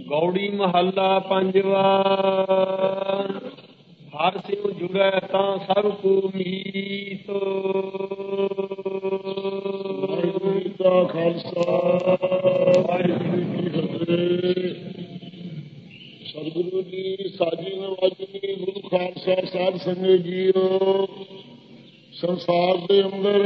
गौड़ी महला पंजवा। हर सिउ जुड़ै तां सब को मीत। वाहिगुरू जी का खालसा वाहिगुरू जी की फतेह। सतगुरु जी साजी नवाजी गुरु खालसा साध संगत जीओ। संसार के अंदर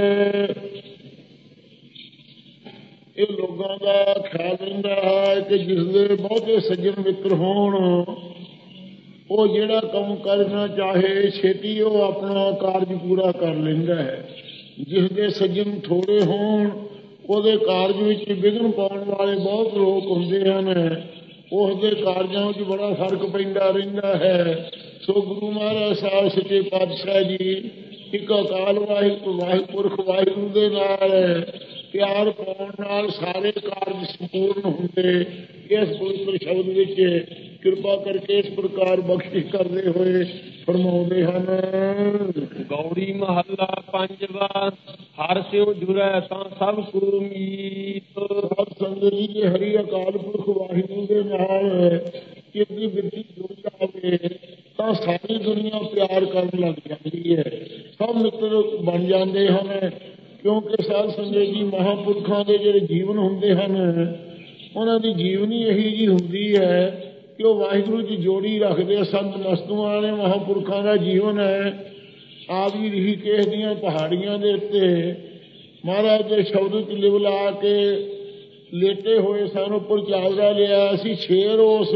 ये लोगों का ख्याल रहिंदा है कि जिसदे बहुते सज्जन मित्र होण वो जिहड़ा काम करना चाहे छेती वो अपना कारज पूरा कर लैंदा है। जिसदे सज्जन थोड़े होण ਉਹਦੇ ਕਾਰਜ ਵਿੱਚ ਵਿਘਨ ਪਾਉਣ वाले बहुत लोग ਹੁੰਦੇ ਹਨ। उसके कारजां ਵਿੱਚ बड़ा फर्क पैंदा रहिंदा है। सो गुरु महाराज साहब सच्चे पातशाह जी एक अकाल वाहिपुरख वाहिगुरू दे नाल प्यार पाउण नाल सारे कारज संपूर्ण हुंदे। इस पवित्र शब्द विच कृपा करके इस प्रकार बख्शिश करते हुए फरमाउंदे हन। गौड़ी महला पंजवा। हर सिउ जुड़ै तां सब को मीत। साध संगत जी जे हरि अकाल पुरख वाहिगुरू दे नाल चित्त दी बिरती जुड़ जावे तां सारी दुनिया प्यार करन लग जाती है। सब मित्र बन जाते हैं क्योंकि साध संगत जी महापुरखों के जिहड़े जीवन हुंदे हन उन्हां दी जीवनी यही जी हुंदी है कि वो वाहिगुरू जी जोड़ी रखते। संत नस्तुआं वाले महापुरखों का जीवन है। आदि ऋषिकेश दीआं पहाड़ियां दे उत्ते महाराज के शब्द च लिवला के लेटे हुए सन। उपर चादरा लिया सी। शेर उस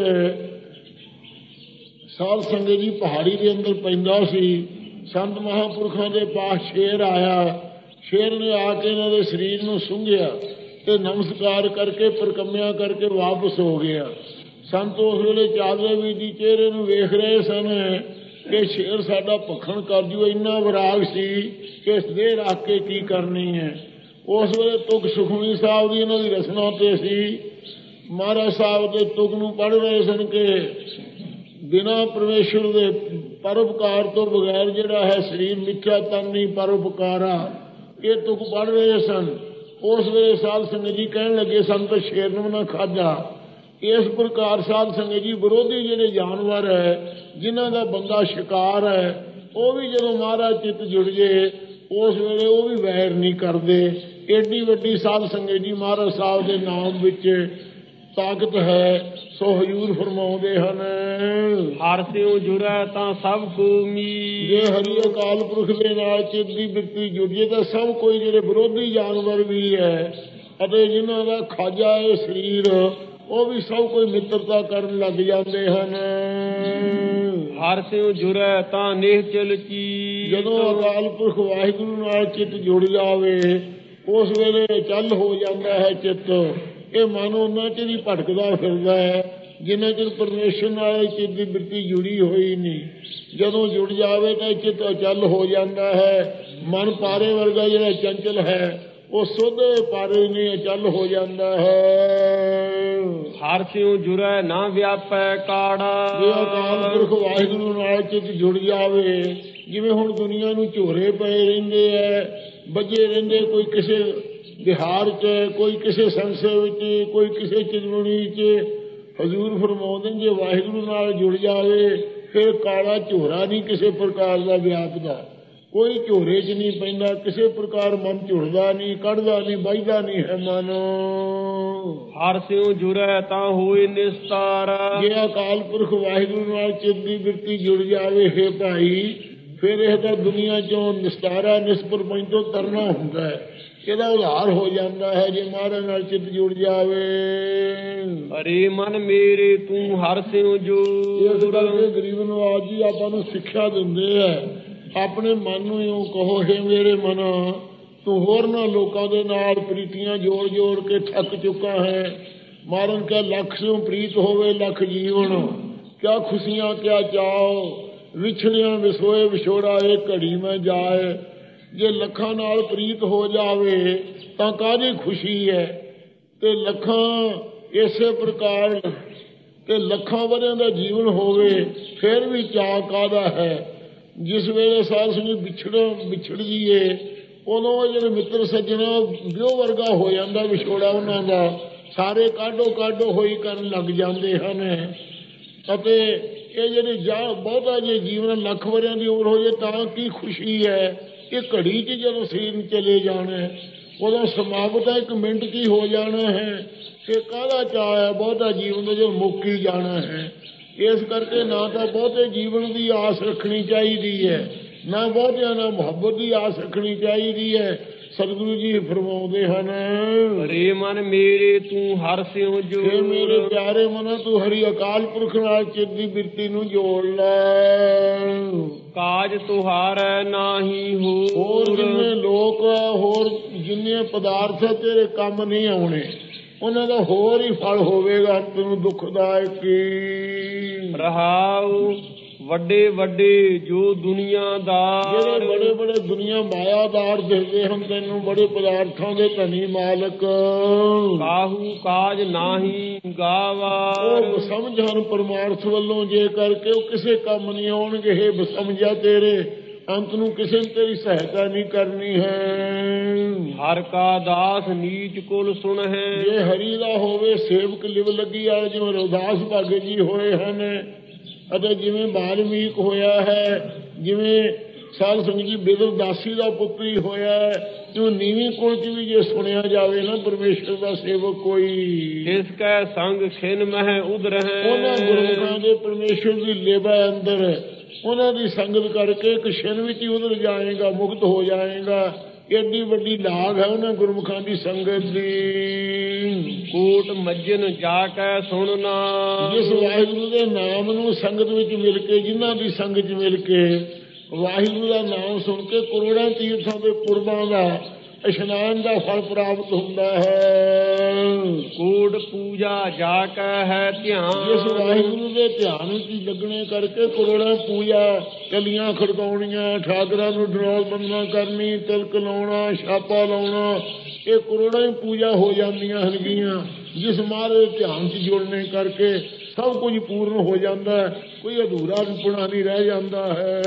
साध संगत जी पहाड़ी के अंदर पैंदा सी। संत महापुरखों के पास शेर आया। शेर ने आके इन्होंने शरीर में सूंघिया ते नमस्कार करके परकम्या करके वापस हो गया। संत उस वेले चादरे भी जी चेहरे में वेख रहे सन कि शेर साडा भखण कर जू। इन्ना विराग सी कि इस देह रख के की करनी है। उस वेले तुक सुखमनी साहब की इन्हों की रचना ते सी। महाराज साहब के तुक नूं पढ़ रहे सन कि बिना परमेश्वर के परोपकार तो बगैर जिहड़ा है शरीर मिथ्या तन नहीं परोपकारा। ये तुक पढ़ रहे सन। उस वेले साध संगत जी कहन लगे सन तो शेर नूं ना खाधा। इस प्रकार साध संगत जी विरोधी जिहड़े जानवर है जिन्हां दा बंदा शिकार है वो भी जदों महाराज चित्त जुड़ जाए उस वेले वो भी वैर नहीं करते। एडी वड्डी साध संगत जी महाराज साहब के नाम विच ताकत है। सो हजूर फरमाउंदे हन। हर सिउ जुड़ै तां सब को मीत। जे हरि अकाल पुरख दे नाल चित्त दी बिरती जुड़ जाए तो सब कोई जिहड़े विरोधी जानवर भी है अते जिन्हां दा खाजा है शरीर वो भी सब कोई मित्रता करन लग जाते हैं। हर सिउ जुड़ै तां निहचल चीत। जदों अकाल पुरख वाहिगुरू नाल चित्त जुड़ जावे उस वेले चल हो जाता है चित्त। ये मन उन्ना चिर ही भटकदा फिरदा है जिन्ना चिर परमेश्वर नाल चित्त दी बिरती जुड़ी हुई नहीं। जदों जुड़ जावे तो चित्त अचल हो जाता है। मन पारे वर्गा जिहड़ा चंचल है वो सुध पारे नहीं अचल हो जाता है। हर सिउ जुड़ै ना व्यापै काड़ा। जे अकाल पुरख वाहिगुरू नाल चित्त जुड़ जावे जिवें हुण दुनिया नूं झोरे पए रहिंदे है बजे रहिंदे कोई किसे बिहार च कोई किसी संशय विच कोई किसी चिजमणी च। हजूर फरमाउंदे जे वाहिगुरू नाल जुड़ जावे फिर काला झोरा नहीं किसी प्रकार का व्यापदा। कोई झोरे च नहीं पैंदा किसी प्रकार मन झुरदा नहीं कढ़दा नहीं बजदा नहीं है मन। हर सिउ जुड़ै तां होए निस्तारा। जे अकाल पुरख वाहिगुरू नाल चित्त दी बिरती जुड़ जावे है भाई फिर यह दुनिया चों निस्तारा निष्प्रपंच तो तरना हुंदा है। ਇਹਦਾ ਉਧਾਰ ਹੋ ਜਾਂਦਾ ਹੈ ਜੇ ਮਹਾਰਾਜ ਨਾਲ ਚਿੱਤ ਜੁੜ ਜਾਵੇ। ਹਰੇ ਮਨ ਮੇਰੇ ਤੂੰ ਹਰ ਸਿਉ ਜੋੜ। ਇਸ ਕਰਕੇ ਗਰੀਬ ਨਵਾਜ ਜੀ ਆਪਾਂ ਨੂੰ ਸਿੱਖਿਆ ਦਿੰਦੇ ਆ ਆਪਣੇ ਮਨ ਨੂੰ ਇਉਂ ਕਹੋ ਹੈ ਮੇਰੇ ਮਨ ਤੂੰ ਹੋਰਨਾਂ ਲੋਕਾਂ ਦੇ ਨਾਲ ਪ੍ਰੀਤੀਆਂ ਜੋੜ ਜੋੜ ਕੇ ਥੱਕ ਚੁੱਕਾ ਹੈ। ਮਾਰਨ ਕਾ ਲੱਖ ਸਿਉ ਪ੍ਰੀਤ ਹੋਵੇ ਲੱਖ ਜੀਵਨ ਕਿਆ ਖੁਸ਼ੀਆਂ ਕਿਆ ਚਾਓ ਵਿਛੜਿਆਂ ਵਿਸੋਏ ਵਿਛੋੜਾ ਇਹ ਘੜੀ ਮੈਂ ਜਾਏ। जे लखां नाल प्रीत हो जावे तां काहदी खुशी है ते लखां इसे प्रकार ते लखां वरियां दा जीवन होवे फिर भी चाह काहदा है। जिस वेले साध संगत विछड़ जाइए उदों जिहड़े मित्र सज्जन ब्योह वर्गा हो जाता विछोड़ा उन्हां दा ਸਾਰੇ ਕਾਢੋ ਕਾਢੋ ਹੋਈ ਕਰਨ ਲੱਗ ਜਾਂਦੇ ਹਨ। ਅਤੇ ਇਹ ਜਿਹੜੇ ਬਹੁਤਾ ਜੇ ਜੀਵਨ ਲੱਖ ਵਰਿਆਂ ਦੀ ਉਮਰ ਹੋ ਜਾਏ ਤਾਂ ਕੀ ਖੁਸ਼ੀ ਹੈ। ਇਹ ਘੜੀ 'ਚ ਜਦੋਂ ਸਰੀਰ ਚਲੇ ਜਾਣਾ ਉਦੋਂ ਸਮਾਪਤ ਹੈ, 1 ਮਿੰਟ 'ਚ ਹੀ ਹੋ ਜਾਣਾ ਹੈ। ਇਹ ਕਾਹਦਾ ਚਾਅ ਹੈ ਬਹੁਤਾ ਜੀਵਨ ਦਾ ਜੋ ਮੁੱਕ ਹੀ ਜਾਣਾ ਹੈ। ਇਸ ਕਰਕੇ ਨਾ ਤਾਂ ਬਹੁਤੇ ਜੀਵਨ ਦੀ ਆਸ ਰੱਖਣੀ ਚਾਹੀਦੀ ਹੈ, ਨਾ ਬਹੁਤਿਆਂ ਨਾਲ ਮੁਹੱਬਤ ਦੀ ਆਸ ਰੱਖਣੀ ਚਾਹੀਦੀ ਹੈ। ਸਤਿਗੁਰੂ ਜੀ ਫਰਮਾਉਂਦੇ ਹਨ, ਹਰੇ ਮਨ ਮੇਰੇ ਤੂੰ ਹਰਿ ਸਿਉ ਜੋੜ। ਇਹ ਮੇਰੇ ਪਿਆਰੇ ਮਨੋ ਤੂੰ ਹਰੀ ਅਕਾਲ ਪੁਰਖ ਨਾਲ ਚਿੱਤ ਦੀ ਬਿਰਤੀ ਨੂੰ ਜੋੜ ਲੈ। ਕਾਜ ਤੁਹਾਰੈ ਨਾਹੀ ਹੋਰ ਜਿੰਨੇ ਲੋਕ ਹੋਰ ਜਿੰਨੇ ਪਦਾਰਥ ਤੇਰੇ ਕੰਮ ਨਹੀਂ ਆਉਣੇ ਉਹਨਾਂ ਦਾ ਹੋਰ ਹੀ ਫਲ ਹੋਵੇਗਾ ਤੈਨੂੰ ਦੁਖਦਾਇਕ ਰਹਾਉ। ਵੱਡੇ ਵੱਡੇ ਜੋ ਦੁਨੀਆਦਾਰ, ਜਿਹੜੇ ਬੜੇ ਬੜੇ ਦੁਨੀਆ ਮਾਇਆਦਾਰ ਦਿਖਦੇ ਹਨ ਤੈਨੂੰ, ਬੜੇ ਪਦਾਰਥਾਂ ਦੇ ਧਨੀ ਮਾਲਕ, ਕਾਹੂ ਕਾਜ ਨਾਹੀ ਗਾਵਾ। ਉਹ ਸਮਝ ਹਨ ਪਰਮਾਰਥ ਵੱਲੋਂ ਜੇ ਕਰਕੇ ਉਹ ਕਿਸੇ ਕੰਮ ਨਹੀਂ ਆਉਣਗੇ। ਇਹ ਬਸਮਝਾ ਤੇਰੇ ਅੰਤ ਨੂੰ ਕਿਸੇ ਨੇ ਤੇਰੀ ਸਹਾਇਤਾ ਨਹੀਂ ਕਰਨੀ ਹੈ। ਹਰ ਕਾ ਦਾਸ ਨੀਚ ਕੁਲ ਸੁਣ ਹੈ। ਜੇ ਹਰੀ ਦਾ ਹੋਵੇ ਸੇਵਕ ਲਿਵ ਲੱਗੀ ਆ, ਜਿਵੇਂ ਰਵਿਦਾਸ ਭਾਗੇ ਜੀ ਹੋਏ ਹਨ ਅਤੇ ਜਿਵੇਂ ਬਾਲਮੀਕ ਹੋਇਆ ਹੈ, ਜਿਵੇਂ ਸਾਧ ਸੰਗਤ ਜੀ ਬਿਦਰ ਦਾਸੀ ਦਾ ਪੁੱਤਰੀ ਹੋਇਆ ਹੈ। ਜੋ ਨੀਵੀਂ ਕੁਲ 'ਚ ਵੀ ਜੇ ਸੁਣਿਆ ਜਾਵੇ ਨਾ ਪਰਮੇਸ਼ਰ ਦਾ ਸੇਵਕ ਕੋਈ, ਇਸ ਕੈ ਸੰਗ ਖਿਨ ਮਹਿ ਉਦਰਹਿ। ਉਹਨਾਂ ਗੁਰਮੁਖਾਂ ਦੇ ਪਰਮੇਸ਼ਰ ਦੀ ਲੇਬਾ ਅੰਦਰ ਉਹਨਾਂ ਦੀ ਸੰਗਤ ਕਰਕੇ ਇੱਕ ਛਿਨ ਵਿੱਚ ਹੀ ਉਧਰ ਜਾਏਗਾ, ਮੁਕਤ ਹੋ ਜਾਏਗਾ। ਏਡੀ ਵੱਡੀ ਲਾਗ ਹੈ ਉਹਨਾਂ ਗੁਰਮੁਖਾਂ ਦੀ ਸੰਗਤ ਦੀ। ਕੋਟ ਮੱਜਨ ਜਾ ਕੇ ਸੁਣਨਾ। ਜਿਸ ਵਾਹਿਗੁਰੂ ਦੇ ਨਾਮ ਨੂੰ ਸੰਗਤ ਵਿੱਚ ਮਿਲ ਕੇ, ਜਿਨ੍ਹਾਂ ਦੀ ਸੰਗਤ 'ਚ ਮਿਲ ਕੇ ਵਾਹਿਗੁਰੂ ਦਾ ਨਾਮ ਸੁਣ ਕੇ ਕਰੋੜਾਂ ਤੀਰਥਾਂ ਦੇ ਪੁਰਬਾਂ ਦਾ ਇਸ਼ਨਾਨ ਦਾ ਫਲ ਪ੍ਰਾਪਤ ਹੁੰਦਾ ਹੈ। ਕੋਟ ਪੂਜਾ ਜਾ ਕੇ ਹੈ ਧਿਆਨ। ਜਿਸ ਵਾਹਿਗੁਰੂ ਦੇ ਧਿਆਨ ਵਿੱਚ ਲੱਗਣੇ ਕਰਕੇ ਕਰੋੜਾਂ ਪੂਜਾ, ਕਲੀਆਂ ਖੜਕਾਉਣੀਆਂ, ਠਾਕਰਾਂ ਨੂੰ ਡਰੋਲ ਬੰਦਨਾ ਕਰਨੀ, ਤਿਲਕ ਲਾਉਣਾ, ਛਾਪਾ ਲਾਉਣਾ, ਇਹ ਕਰੋੜਾਂ ਹੀ ਪੂਜਾ ਹੋ ਜਾਂਦੀਆਂ ਹਨਗੀਆਂ। ਜਿਸ ਮਹਾਰਾਜ ਦੇ ਧਿਆਨ 'ਚ ਜੁੜਨੇ ਕਰਕੇ ਸਭ ਕੁਝ ਪੂਰਨ ਹੋ ਜਾਂਦਾ ਹੈ, ਕੋਈ ਅਧੂਰਾ ਰੁਪਣਾ ਨਹੀਂ ਰਹਿ ਜਾਂਦਾ ਹੈ।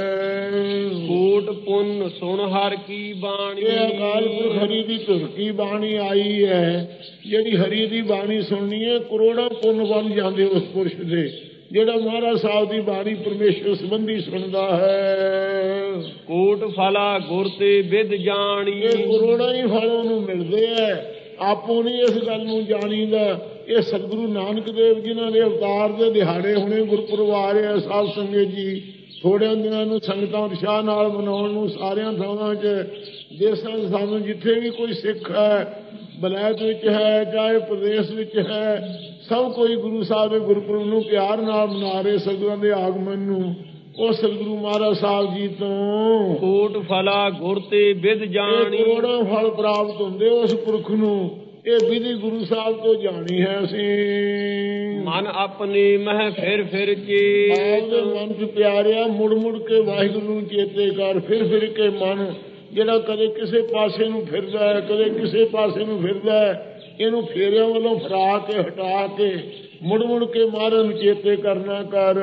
ਕੋਟ ਪੁੰਨ ਸੁਣ ਹਰ ਕੀ ਬਾਣੀ। ਇਹ ਅਕਾਲ ਪੁਰਖ ਹਰੀ ਦੀ ਧੁਰ ਕੀ ਬਾਣੀ ਆਈ ਹੈ। ਜਿਹੜੀ ਹਰੀ ਦੀ ਬਾਣੀ ਸੁਣਨੀ ਹੈ ਕਰੋੜਾਂ ਪੁੰਨ ਬਣ ਜਾਂਦੇ ਉਸ ਪੁਰਸ਼ ਦੇ, ਜਿਹੜਾ ਮਹਾਰਾਜ ਸਾਹਿਬ ਦੀ ਬਾਣੀ ਪਰਮੇਸ਼ਰ ਸੰਬੰਧੀ ਸੁਣਦਾ ਹੈ। ਕੋਟ ਫਲਾ ਗੁਰ ਤੇ ਵਿਦ ਜਾਣੀ। ਇਹ ਕਰੋੜਾਂ ਹੀ ਫਲ ਉਹਨੂੰ ਮਿਲਦੇ ਹੈ, ਆਪੋ ਨਹੀਂ ਇਸ ਗੱਲ ਨੂੰ ਜਾਣੀਦਾ। ਇਹ ਸਤਿਗੁਰੂ ਨਾਨਕ ਦੇਵ ਜਿਨ੍ਹਾਂ ਦੇ ਅਵਤਾਰ ਦੇ ਦਿਹਾੜੇ ਹੁਣੇ ਗੁਰਪੁਰਬ ਆ ਰਿਹਾ ਸਾਧ ਸੰਗਤ ਜੀ, ਥੋੜ੍ਹਿਆਂ ਦਿਨਾਂ ਨੂੰ ਸੰਗਤਾਂ ਉਤਸ਼ਾਹ ਨਾਲ ਮਨਾਉਣ ਨੂੰ ਸਾਰਿਆਂ ਥਾਵਾਂ 'ਚ ਦੇਸਾਂ ਸਾਨੂੰ ਜਿੱਥੇ ਵੀ ਕੋਈ ਸਿੱਖ ਹੈ, ਬਲੈਤ ਵਿੱਚ ਹੈ ਚਾਹੇ ਪ੍ਰਦੇਸ਼ ਵਿੱਚ ਹੈ, ਸਭ ਕੋਈ ਗੁਰੂ ਸਾਹਿਬ ਦੇ ਗੁਰਪੁਰਬ ਨੂੰ ਪਿਆਰ ਨਾਲ ਮਨਾ ਰਹੇ ਸਤਿਗੁਰਾਂ ਦੇ ਆਗਮਨ ਨੂੰ। ਉਹ ਸਤਿਗੁਰੂ ਮਹਾਰਾਜ ਸਾਹਿਬ ਜੀ ਤੋਂ ਕੋਟ ਫਲਾ ਗੁਰ ਤੇ ਵਿਦ ਜਾਣੀ। ਕਰੋੜਾਂ ਫਲ ਪ੍ਰਾਪਤ ਹੁੰਦੇ ਉਸ ਪੁਰਖ ਨੂੰ। ਇਹ ਵਿਧੀ ਗੁਰੂ ਸਾਹਿਬ ਤੋਂ ਜਾਣੀ ਹੈ ਅਸੀਂ। ਮਨ ਆਪਣੇ ਮਹਿ ਫਿਰ ਫਿਰ ਚੇਤ। ਆਪਦੇ ਮਨ 'ਚ ਪਿਆਰਿਆ ਮੁੜ ਮੁੜ ਕੇ ਵਾਹਿਗੁਰੂ ਨੂੰ ਚੇਤੇ ਕਰ। ਫਿਰ ਫਿਰ ਕੇ ਮਨ ਜਿਹੜਾ ਕਦੇ ਕਿਸੇ ਪਾਸੇ ਨੂੰ ਫਿਰਦਾ ਹੈ, ਕਦੇ ਕਿਸੇ ਪਾਸੇ ਨੂੰ ਫਿਰਦਾ ਹੈ, ਇਹਨੂੰ ਫੇਰਿਆਂ ਵੱਲੋਂ ਫਰਾ ਕੇ ਹਟਾ ਕੇ ਮੁੜ ਮੁੜ ਕੇ ਮਹਾਰਾਜ ਨੂੰ ਚੇਤੇ ਕਰਨਾ ਕਰ।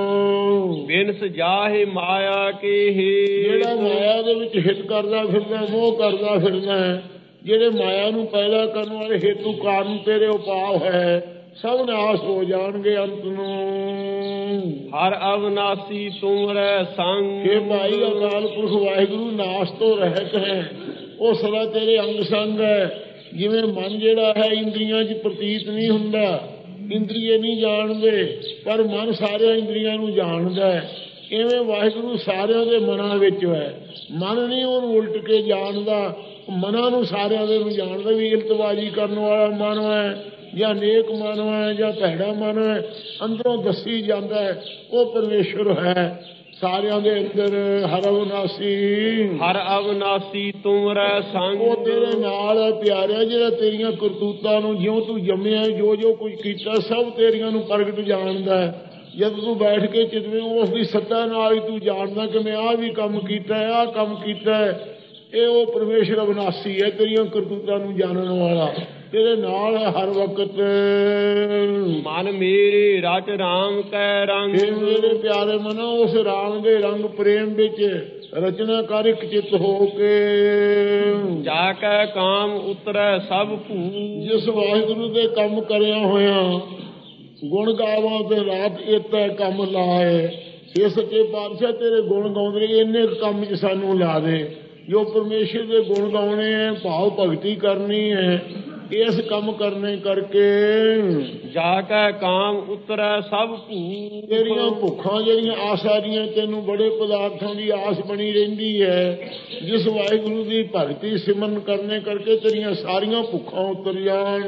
ਬਿਨਸ ਜਾਹੇ ਮਾਇਆ ਕੇ ਹੇ। ਜਿਹੜਾ ਮਾਇਆ ਦੇ ਵਿੱਚ ਹਿੱਤ ਕਰਦਾ ਫਿਰਦਾ, ਮੋਹ ਕਰਦਾ ਫਿਰਦਾ, ਜਿਹੜੇ ਮਾਇਆ ਨੂੰ ਪੈਦਾ ਕਰਨ ਵਾਲੇ ਹੇਤੂ ਕਾਰਨ ਤੇਰੇ ਉਪਾਅ ਹੈ, ਸਭ ਨਾਸ ਹੋ ਜਾਣਗੇ ਅੰਤ ਨੂੰ। ਹਰ ਅਵਨਾਸੀ ਤੁਮਰੇ ਸੰਗ। ਇਹ ਭਾਈ ਅਕਾਲ ਪੁਰਖ ਵਾਹਿਗੁਰੂ ਨਾਸ ਤੋਂ ਰਹਿਤ ਹੈ, ਉਹ ਸਦਾ ਤੇਰੇ ਅੰਗ ਸੰਗ ਹੈ। ਜਿਵੇਂ ਮਨ ਜਿਹੜਾ ਹੈ ਇੰਦਰੀਆਂ 'ਚ ਪ੍ਰਤੀਤ ਨਹੀਂ ਹੁੰਦਾ, ਇੰਦਰੀਏ ਨਹੀਂ ਜਾਣਦੇ, ਪਰ ਮਨ ਸਾਰਿਆਂ ਇੰਦਰੀਆਂ ਨੂੰ ਜਾਣਦਾ ਹੈ। ਇਵੇਂ ਵਾਹਿਗੁਰੂ ਸਾਰਿਆਂ ਦੇ ਮਨਾਂ ਵਿੱਚ ਹੈ। ਮਨ ਨਹੀਂ ਉਹਨੂੰ ਉਲਟ ਕੇ ਜਾਣਦਾ, ਮਨਾਂ ਨੂੰ ਸਾਰਿਆਂ ਦੇ ਨੂੰ ਜਾਣਦਾ ਵੀ ਇਲਤਬਾਜ਼ੀ ਕਰਨ ਵਾਲਾ ਮਨ ਹੈ ਜਾਂ ਨੇਕ ਮਨ ਹੈ ਜਾਂ ਭੈੜਾ ਮਨ ਹੈ, ਅੰਦਰੋਂ ਦੱਸੀ ਜਾਂਦਾ ਹੈ ਉਹ ਪਰਮੇਸ਼ਰ ਹੈ ਸਾਰਿਆਂ ਦੇ ਅੰਦਰ। ਹਰ ਅਵਨਾਸੀ। ਹਰ ਅਵਨਾਸੀ ਤੁਮਰੇ ਸੰਗ। ਉਹ ਤੇਰੇ ਨਾਲ ਹੈ ਪਿਆਰਿਆ, ਜਿਹੜਾ ਤੇਰੀਆਂ ਕਰਤੂਤਾਂ ਨੂੰ, ਜਿਉਂ ਤੂੰ ਜੰਮਿਆ ਜੋ ਜੋ ਕੁਝ ਕੀਤਾ ਸਭ ਤੇਰੀਆਂ ਨੂੰ ਪ੍ਰਗਟ ਜਾਣਦਾ ਹੈ। ਜਦ ਤੂੰ ਬੈਠ ਕੇ ਚਿਤਵੇਂ ਉਸ ਦੀ ਸੱਤਾ ਨਾਲ ਹੀ ਤੂੰ ਜਾਣਦਾ ਕਿ ਮੈਂ ਆਹ ਵੀ ਕੰਮ ਕੀਤਾ ਹੈ, ਆਹ ਕੰਮ ਕੀਤਾ ਹੈ। ਇਹ ਉਹ ਪਰਮੇਸ਼ਰ ਅਵਨਾਸੀ ਹੈ, ਤੇਰੀਆਂ ਕਰਤੂਤਾਂ ਨੂੰ ਜਾਣਨ ਵਾਲਾ, ਤੇਰੇ ਨਾਲ ਹੈ ਹਰ ਵਕਤ। ਮਨ ਮੇਰੇ ਰਚ ਰਾਮ ਕੈ ਰੰਗ। ਮੇਰੇ ਪਿਆਰੇ ਮਨੋ ਉਸ ਰਾਮ ਦੇ ਰੰਗ ਪ੍ਰੇਮ ਵਿੱਚ ਰਚਨਾ ਕਰ ਇੱਕ ਚਿੱਤ ਹੋ ਕੇ। ਜਾ ਕੈ ਕਾਮ ਉਤਰੈ ਸਭ ਭੂ। ਜਿਸ ਵਾਹਿਗੁਰੂ ਦੇ ਕੰਮ ਕਰਿਆ ਹੋਇਆ ਗੁਣ ਗਾਵਾਂ ਤੇ ਰਾਤ ਏਤਾ ਕੰਮ ਲਾਏ। ਇਹ ਸੱਚੇ ਪਾਤਸ਼ਾਹ ਤੇਰੇ ਗੁਣ ਗਾਉਂਦੇ ਇੰਨੇ ਕੰਮ 'ਚ ਸਾਨੂੰ ਲਾ ਦੇ। ਜੋ ਪਰਮੇਸ਼ਰ ਦੇ ਗੁਣ ਗਾਉਣੇ ਹੈ, ਭਾਵ ਭਗਤੀ ਕਰਨੀ ਹੈ, ਇਸ ਕੰਮ ਕਰਨੇ ਕਰਕੇ ਜਾ ਕੈ ਕਾਮ ਉਤਰੈ ਸਭ ਭੂ। ਤੇਰੀਆਂ ਭੁੱਖਾਂ ਜਿਹੜੀਆਂ ਆਸਾਂ ਦੀਆਂ ਤੈਨੂੰ ਬੜੇ ਪਦਾਰਥਾਂ ਦੀ ਆਸ ਬਣੀ ਰਹਿੰਦੀ ਹੈ, ਜਿਸ ਵਾਹਿਗੁਰੂ ਦੀ ਭਗਤੀ ਸਿਮਰਨ ਕਰਨੇ ਕਰਕੇ ਤੇਰੀਆਂ ਸਾਰੀਆਂ ਭੁੱਖਾਂ ਉਤਰ ਜਾਣ।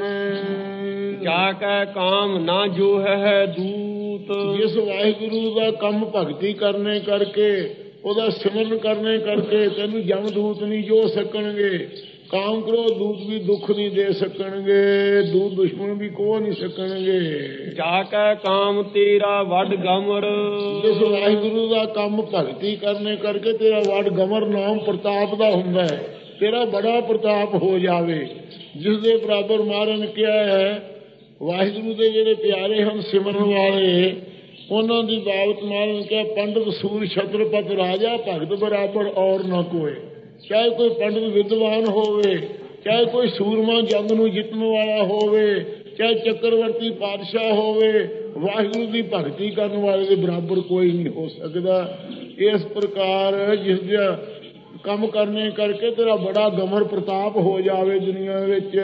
ਜਾ ਕੈ ਕਾਮ ਨਾ ਜੋ ਹੈ ਦੂਤ। ਜਿਸ ਵਾਹਿਗੁਰੂ ਦਾ ਕੰਮ ਭਗਤੀ ਕਰਨੇ ਕਰਕੇ, ਉਹਦਾ ਸਿਮਰਨ ਕਰਨੇ ਕਰਕੇ ਤੈਨੂੰ ਜਮਦੂਤ ਨਹੀਂ ਜੋ ਸਕਣਗੇ। ਕਾਮ ਕਰੋ ਦੂਤ ਵੀ ਦੁੱਖ ਨਹੀਂ ਦੇ ਸਕਣਗੇ, ਦੂਤ ਦੁਸ਼ਮਣ ਵੀ ਕੋਹ ਨਹੀਂ ਸਕਣਗੇ। ਜਾ ਕੈ ਕਾਮ ਤੇਰਾ ਵੱਡ ਗਮਰ। ਜਿਸ ਵਾਹਿਗੁਰੂ ਦਾ ਕੰਮ ਭਗਤੀ ਕਰਨੇ ਕਰਕੇ ਤੇਰਾ ਵੱਡ ਗਮਰ ਨਾਮ ਪ੍ਰਤਾਪ ਦਾ ਹੁੰਦਾ ਹੈ, ਤੇਰਾ ਬੜਾ ਪ੍ਰਤਾਪ ਹੋ ਜਾਵੇ। ਜਿਸ ਦੇ ਬਰਾਬਰ ਮਹਾਰਾਜ ਨੇ ਕਿਹਾ ਹੈ, ਵਾਹਿਗੁਰੂ ਦੇ ਜਿਹੜੇ ਪਿਆਰੇ ਹਨ ਸਿਮਰਨ ਵਾਲੇ, ਉਹਨਾਂ ਦੀ ਬਾਬਤ ਮਹਾਰਾਜ ਨੇ ਕਿਹਾ, ਪੰਡਤ ਸੂਰ ਛਤਰਪਤ ਰਾਜਾ ਭਗਤ ਬਰਾਬਰ ਔਰ ਨਾ ਕੋਏ। ਚਾਹੇ ਕੋਈ ਪੰਡਤ ਵਿਦਵਾਨ ਹੋਵੇ, ਚਾਹੇ ਕੋਈ ਸੂਰਮਾ ਜੰਗ ਨੂੰ ਜਿੱਤਣ ਵਾਲਾ ਹੋਵੇ, ਚਾਹੇ ਚੱਕਰਵਰਤੀ ਪਾਤਸ਼ਾਹ ਹੋਵੇ, ਵਾਹਿਗੁਰੂ ਦੀ ਭਗਤੀ ਕਰਨ ਵਾਲੇ ਦੇ ਬਰਾਬਰ ਕੋਈ ਨਹੀਂ ਹੋ ਸਕਦਾ। ਇਸ ਪ੍ਰਕਾਰ ਜਿਸ ਦਾ ਕੰਮ ਕਰਨੇ ਕਰਕੇ ਤੇਰਾ ਬੜਾ ਗਮਰ ਪ੍ਰਤਾਪ ਹੋ ਜਾਵੇ ਦੁਨੀਆ ਵਿੱਚ।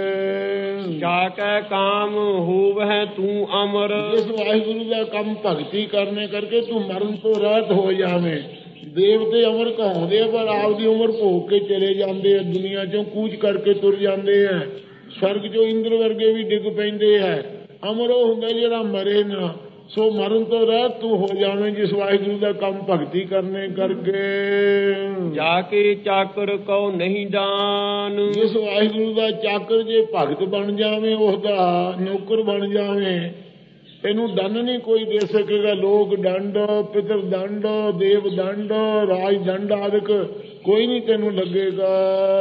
ਜਾ ਕੈ ਕਾਮ ਹੋਵੈ ਤੂੰ ਅਮਰ। ਇਸ ਵਾਹਿਗੁਰੂ ਦਾ ਕੰਮ ਭਗਤੀ ਕਰਨੇ ਕਰਕੇ ਤੂੰ ਮਰਨ ਤੋਂ ਰਹਿਤ ਹੋ ਜਾਵੇਂ। ਦੇਵਤੇ ਅਮਰ ਕਹਾਉਂਦੇ ਆ, ਪਰ ਆਪਦੀ ਉਮਰ ਭੋਗ ਕੇ ਚਲੇ ਜਾਂਦੇ ਆ, ਦੁਨੀਆ ਚੋਂ ਕੂਚ ਕਰਕੇ ਤੁਰ ਜਾਂਦੇ ਆ। ਸਵਰਗ ਚੋਂ ਇੰਦਰ ਵਰਗੇ ਵੀ ਡਿੱਗ ਪੈਂਦੇ ਆ। ਅਮਰ ਉਹ ਹੁੰਦਾ ਜਿਹੜਾ ਮਰੇ ਨਾ। ਸੋ ਮਰਨ ਤੋਂ ਰਹਿਤ ਤੂੰ ਹੋ ਜਾਵੇਂ ਜਿਸ ਵਾਹਿਗੁਰੂ ਦਾ ਕੰਮ ਭਗਤੀ ਕਰਨੇ ਕਰਕੇ। ਜਾ ਕੇ ਚਾਕਰ ਕਉ ਨਹੀਂ ਦਾਨ। ਜਿਸ ਵਾਹਿਗੁਰੂ ਦਾ ਚਾਕਰ ਜੇ ਭਗਤ ਬਣ ਜਾਵੇਂ, ਉਹਦਾ ਨੌਕਰ ਬਣ ਜਾਵੇਂ, ਤੈਨੂੰ ਦੰਡ ਨਹੀਂ ਕੋਈ ਦੇ ਸਕੇਗਾ। ਲੋਕ ਦੰਡ, ਪਿਤਰ ਦੰਡ, ਦੇਵ ਦੰਡ, ਰਾਜ ਦੰਡ ਆਦਿਕ ਕੋਈ ਨਹੀਂ ਤੈਨੂੰ ਲੱਗੇਗਾ।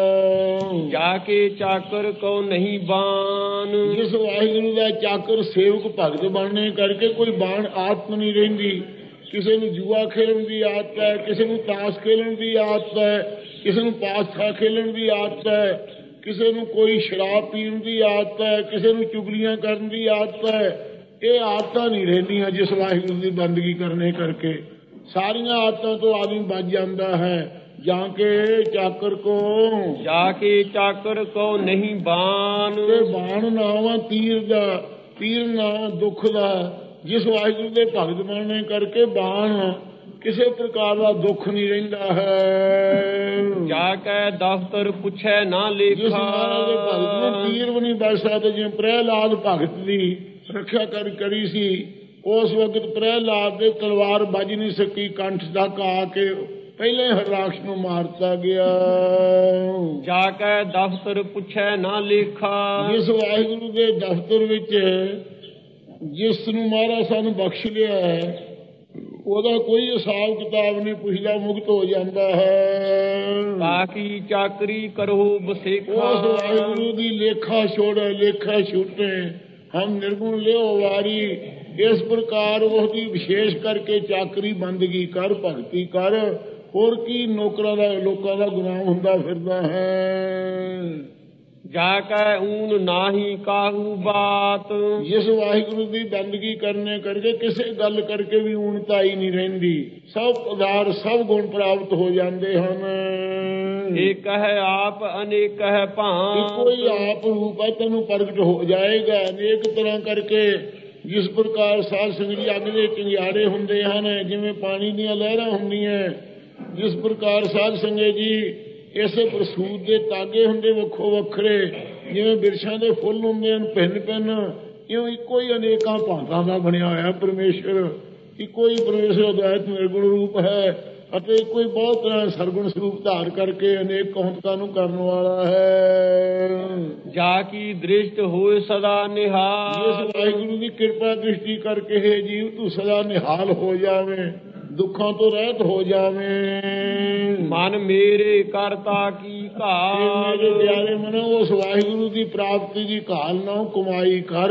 ਜਾ ਕੇ ਚਾਕਰ ਕਉ ਨਹੀਂ ਬਾਨ। ਜਿਸ ਵਾਹਿਗੁਰੂ ਦਾ ਚਾਕਰ ਸੇਵਕ ਭਗਤ ਬਣਨੇ ਕਰਕੇ ਕੋਈ ਬਾਣ ਆਦਤ ਨਹੀਂ ਰਹਿੰਦੀ। ਕਿਸੇ ਨੂੰ ਜੂਆ ਖੇਲਣ ਦੀ ਆਦਤ ਹੈ, ਕਿਸੇ ਨੂੰ ਤਾਸ਼ ਖੇਲਣ ਦੀ ਆਦਤ ਹੈ, ਕਿਸੇ ਨੂੰ ਪਾਸਾ ਖੇਲਣ ਦੀ ਆਦਤ ਹੈ, ਕਿਸੇ ਨੂੰ ਕੋਈ ਸ਼ਰਾਬ ਪੀਣ ਦੀ ਆਦਤ ਹੈ, ਕਿਸੇ ਨੂੰ ਚੁਗਲੀਆਂ ਕਰਨ ਦੀ ਆਦਤ ਹੈ। ਇਹ ਆਦਤਾਂ ਨਹੀਂ ਰਹਿੰਦੀਆਂ ਜਿਸ ਵਾਹਿਗੁਰੂ ਦੀ ਬੰਦਗੀ ਕਰਨੇ ਕਰਕੇ। ਸਾਰੀਆਂ ਆਦਤਾਂ ਤੋਂ ਆਦਮੀ ਬਚ ਜਾਂਦਾ ਹੈ। ਜਾਂ ਕੇ ਚਾਕਰ ਕੋ, ਜਾ ਕੇ ਚਾਕਰ ਕੋ ਨਹੀਂ ਬਾਨ। ਤੇ ਬਾਣ ਨਾਮ ਆ ਤੀਰ ਦਾ, ਤੀਰ ਨਾਮ ਦੁੱਖ ਦਾ। ਜਿਸ ਵਾਹਿਗੁਰੂ ਦੇ ਭਗਤ ਬਣਨੇ ਕਰਕੇ ਬਾਣ ਕਿਸੇ ਪ੍ਰਕਾਰ ਦਾ ਦੁੱਖ ਨਹੀਂ ਰਹਿੰਦਾ ਹੈ। ਜਾ ਕੇ ਦਫ਼ਤਰ ਪੁੱਛੈ ਨਾ ਲੇਖਾ। ਜਿਸ ਮਹਾਰਾਜ ਦੇ ਭਗਤ ਨੂੰ ਤੀਰ ਵੀ ਨਹੀਂ ਬਚ ਸਕਦੇ। ਜਿਵੇਂ ਪ੍ਰਹਿਲਾਦ ਭਗਤ ਦੀ ਰੱਖਿਆ ਕਰੀ ਸੀ, ਉਸ ਵਕਤ ਪ੍ਰਹਿਲਾਦ ਦੇ ਤਲਵਾਰ ਵੱਜ ਨਹੀਂ ਸਕੀ, ਕੰਠ ਤੱਕ ਆ ਕੇ ਪਹਿਲੇ ਹਰਰਾਕਸ਼ ਨੂੰ ਮਾਰਤਾ ਗਿਆ। ਜਾ ਕੇ ਦਫ਼ਤਰ ਪੁੱਛੈ ਨਾ ਲੇਖਾ। ਜਿਸ ਵਾਹਿਗੁਰੂ ਦੇ ਦਫ਼ਤਰ ਵਿੱਚ ਜਿਸ ਨੂੰ ਮਹਾਰਾਜ ਸਾਨੂੰ ਬਖਸ਼ ਲਿਆ ਹੈ, ਉਹਦਾ ਕੋਈ ਹਿਸਾਬ ਕਿਤਾਬ ਨਹੀਂ ਪੁੱਛਦਾ, ਮੁਕਤ ਹੋ ਜਾਂਦਾ ਹੈ। ਬਾਕੀ ਚਾਕਰੀ ਕਰੋ ਬਸੇਖਾ। ਉਸ ਵਾਹਿਗੁਰੂ ਦੀ ਲੇਖਾ ਛੋੜੇ, ਲੇਖਾ ਛੁੱਟੇ, ਹਮ ਨਿਰਗੁਣ ਲਿਓ ਵਾਰੀ। ਇਸ ਪ੍ਰਕਾਰ ਉਹਦੀ ਵਿਸ਼ੇਸ਼ ਕਰਕੇ ਚਾਕਰੀ ਬੰਦਗੀ ਕਰ, ਭਗਤੀ ਕਰ। ਹੋਰ ਕੀ ਨੌਕਰਾਂ ਦਾ ਲੋਕਾਂ ਦਾ ਗੁਲਾਮ ਹੁੰਦਾ ਫਿਰਦਾ ਹੈ। ਜਾ ਕੈ ਊਨ ਨਾਹੀ ਕਾਹੂ ਬਾਤ। ਜਿਸ ਵਾਹਿਗੁਰੂ ਦੀ ਬੰਦਗੀ ਕਰਨੇ ਕਰਕੇ ਕਿਸੇ ਗੱਲ ਕਰਕੇ ਵੀ ਊਣਤਾ ਹੀ ਨਹੀਂ ਰਹਿੰਦੀ। ਸਭ ਪਦਾਰਥ ਸਭ ਗੁਣ ਪ੍ਰਾਪਤ ਹੋ ਜਾਂਦੇ ਹਨ। ਏਕ ਹੈ ਆਪ ਅਨੇਕ ਹੈ ਭਾਂਤ। ਕੋਈ ਆਪ ਰੂਪ ਹੈ, ਤੈਨੂੰ ਪ੍ਰਗਟ ਹੋ ਜਾਏਗਾ ਅਨੇਕ ਤਰ੍ਹਾਂ ਕਰਕੇ। ਜਿਸ ਪ੍ਰਕਾਰ ਸਾਧ ਸੰਗਤ ਜੀ ਅੱਗ ਦੇ ਚਿੰਗਿਆੜੇ ਹੁੰਦੇ ਹਨ, ਜਿਵੇਂ ਪਾਣੀ ਦੀਆਂ ਲਹਿਰਾਂ ਹੁੰਦੀਆਂ, ਜਿਸ ਪ੍ਰਕਾਰ ਸਾਧ ਸੰਗਤ ਜੀ ਇਸੇ ਪ੍ਰਸੂਤ ਦੇ ਤਾਗੇ ਹੁੰਦੇ ਵੱਖੋ ਵੱਖਰੇ, ਜਿਵੇਂ ਬਿਰਛਾਂ ਦੇ ਫੁੱਲ ਹੁੰਦੇ ਹਨ ਭਿੰਨ ਭਿੰਨ, ਇਉਂ ਇੱਕੋ ਹੀ ਅਨੇਕਾਂ ਭਾਂਤਾਂ ਦਾ ਬਣਿਆ ਹੋਇਆ ਪਰਮੇਸ਼ਰ। ਇੱਕੋ ਹੀ ਪਰਮੇਸ਼ਰ ਅਦਵੈਤ ਨਿਰਗੁਣ ਰੂਪ ਹੈ ਅਤੇ ਇੱਕੋ ਹੀ ਬਹੁਤ ਤਰ੍ਹਾਂ ਸਰਗੁਣ ਸਰੂਪ ਧਾਰ ਕਰਕੇ ਅਨੇਕ ਕੌਂਤਕਾਂ ਨੂੰ ਕਰਨ ਵਾਲਾ ਹੈ। ਜਾ ਕੀ ਦ੍ਰਿਸ਼ਟ ਹੋਏ ਸਦਾ ਨਿਹਾਲ। ਇਸ ਵਾਹਿਗੁਰੂ ਦੀ ਕਿਰਪਾ ਦ੍ਰਿਸ਼ਟੀ ਕਰਕੇ ਹੈ ਜੀਵ ਤੂੰ ਸਦਾ ਨਿਹਾਲ ਹੋ ਜਾਵੇਂ, ਦੁੱਖਾਂ ਤੋਂ ਰਹਿਤ ਹੋ ਜਾਵੇਂ। ਮਨ ਮੇਰੇ ਕਰਤਾ ਕੀ ਘਾਲ। ਮੇਰੇ ਪਿਆਰੇ ਮਨੋ ਉਸ ਵਾਹਿਗੁਰੂ ਦੀ ਪ੍ਰਾਪਤੀ ਦੀ ਘਾਲ ਨਾ ਕਮਾਈ ਕਰ।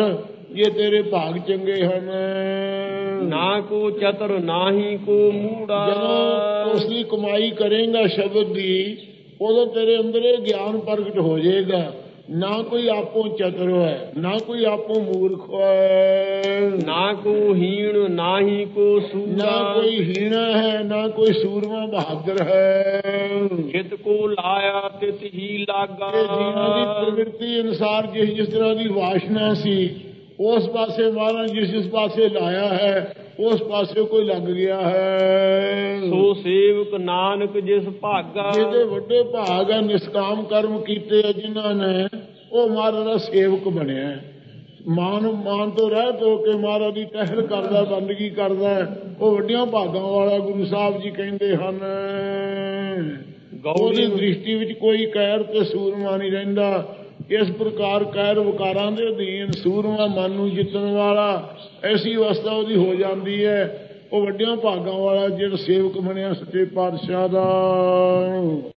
ਜੇ ਤੇਰੇ ਭਾਗ ਚੰਗੇ ਹਨ। ਨਾ ਕੋ ਚਤੁਰ ਨਾਹੀ ਕੋ ਮੂੜਾ। ਜਦੋਂ ਉਸ ਦੀ ਕਮਾਈ ਕਰੇਗਾ ਸ਼ਬਦ ਦੀ, ਉਦੋਂ ਤੇਰੇ ਅੰਦਰ ਇਹ ਗਿਆਨ ਪ੍ਰਗਟ ਹੋ ਜਾਏਗਾ। ਨਾ ਕੋਈ ਆਪੋ ਚਤੁਰ ਹੈ, ਨਾ ਕੋਈ ਆਪੋ ਮੂਰਖ ਹੈ। ਨਾ ਕੋ ਹੀਣ ਨਾਹੀ ਕੋ ਸੂਰਾ। ਨਾ ਕੋਈ ਹੀਣਾ ਹੈ, ਨਾ ਕੋਈ ਸੂਰਮਾ ਬਹਾਦਰ ਹੈ। ਜਿਤ ਕੋ ਲਾਇਆ ਤਿਤ ਹੀ ਲਾਗਾ। ਇਹ ਜੀਵਾਂ ਦੀ ਪ੍ਰਵਿਰਤੀ ਅਨੁਸਾਰ ਜਿਸ ਤਰ੍ਹਾਂ ਦੀ ਵਾਸ਼ਨਾ ਸੀ, ਉਸ ਪਾਸੇ ਮਹਾਰਾਜ ਜਿਸ ਪਾਸੇ ਲਾਇਆ ਹੈ, ਉਸ ਪਾਸੇ ਕੋਈ ਲੱਗ ਗਿਆ ਹੈ। ਸੋ ਸੇਵਕ ਨਾਨਕ ਜਿਸ ਭਾਗਾ। ਜਿਹਦੇ ਵੱਡੇ ਭਾਗ ਹੈ, ਨਿਸ਼ਕਾਮ ਕਰਮ ਕੀਤੇ ਜਿਨ੍ਹਾਂ ਨੇ, ਉਹ ਮਹਾਰਾਜ ਦਾ ਸੇਵਕ ਬਣਿਆ। ਮਾਨ ਤੋਂ ਰਹਿਤ ਹੋ ਕੇ ਮਹਾਰਾਜ ਦੀ ਟਹਿਲ ਕਰਦਾ, ਬੰਦਗੀ ਕਰਦਾ, ਉਹ ਵੱਡੀਆਂ ਭਾਗਾਂ ਵਾਲਾ ਗੁਰੂ ਸਾਹਿਬ ਜੀ ਕਹਿੰਦੇ ਹਨ। ਉਹਦੀ ਦ੍ਰਿਸ਼ਟੀ ਵਿੱਚ ਕੋਈ ਕਹਿਰ ਤੇ ਸੂਰਮਾ ਨਹੀਂ ਰਹਿੰਦਾ। ਇਸ ਪ੍ਰਕਾਰ ਕਹਿਰ ਵਿਕਾਰਾਂ ਦੇ ਅਧੀਨ ਸੂਰਮਾ ਮਨ ਨੂੰ ਜਿੱਤਣ ਵਾਲਾ, ਐਸੀ ਅਵਸਥਾ ਉਹਦੀ ਹੋ ਜਾਂਦੀ ਹੈ। ਉਹ ਵੱਡਿਆਂ ਭਾਗਾਂ ਵਾਲਾ ਜਿਹੜਾ ਸੇਵਕ ਬਣਿਆ ਸੱਚੇ ਪਾਤਸ਼ਾਹ ਦਾ।